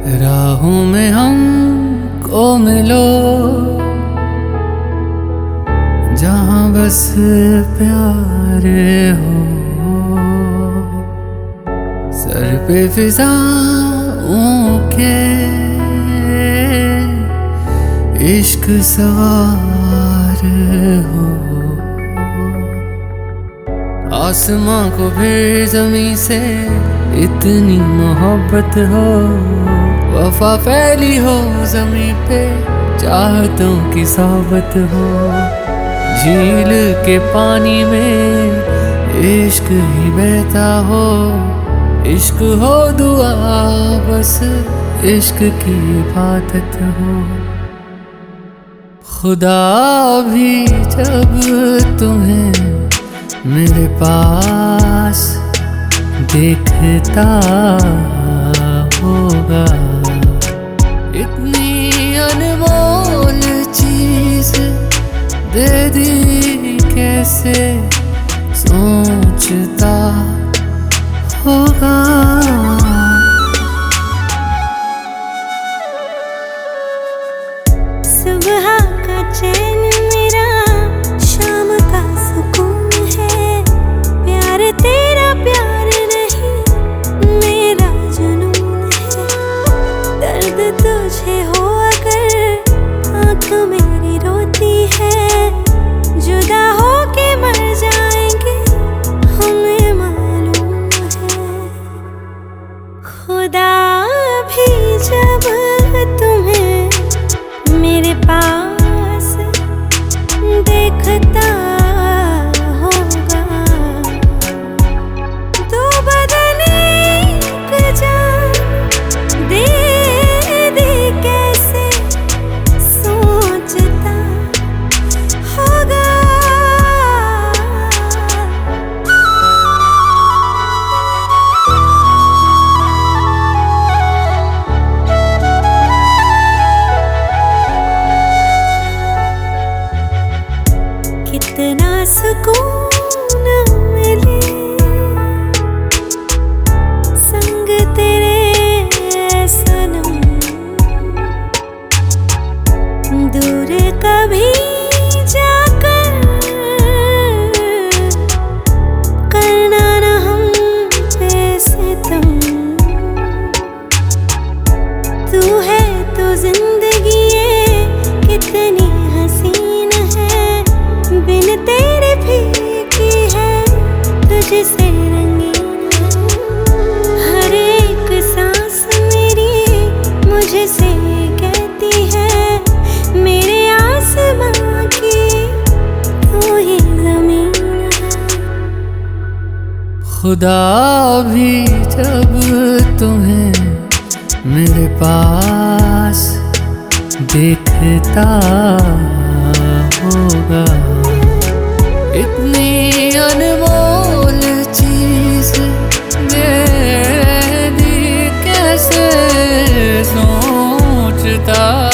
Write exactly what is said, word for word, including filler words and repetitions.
राहों में हमको मिलो जहां बस प्यार हो, सर पे फिजाओं के इश्क सवार हो। आसमां को भी ज़मीं से इतनी मोहब्बत हो, वफा फैली हो ज़मीं पे चाहतों की सोबत हो। झील के पानी में इश्क ही बहता हो, इश्क हो दुआ बस इश्क की इबादत हो। खुदा भी जब तुम्हें मेरे पास देखता होगा, इतनी अनमोल चीज दे दी कैसे सोचता होगा। सुबह का चैन मेरा शाम का सुकून है, प्यार तेरा प्यार नहीं मेरा जुनून है। दर्द तुझे हो अगर आँख मेरी रोती है, जुदा हो के मर जाएंगे हमें मालूम है। खुदा भी जब तुम्हें मेरे पास देखता होगा, तो बदन एक जान दे दे कैसे सोचता होगा। कितना सुकून मिले संग तेरे सनम, दूर कभी जाकर करना न हम पे सितम। तू है तो जिंदगी ये कितनी हसीन है, बिन तेरे फीकी है तुझसे रंगीन है। हर एक सांस मेरी मुझसे कहती है मेरे आसमां की तू ही ज़मीन है। खुदा भी जब तुम्हें मेरे पास देखता होगा, इतनी अनमोल चीज दे दी कैसे सोचता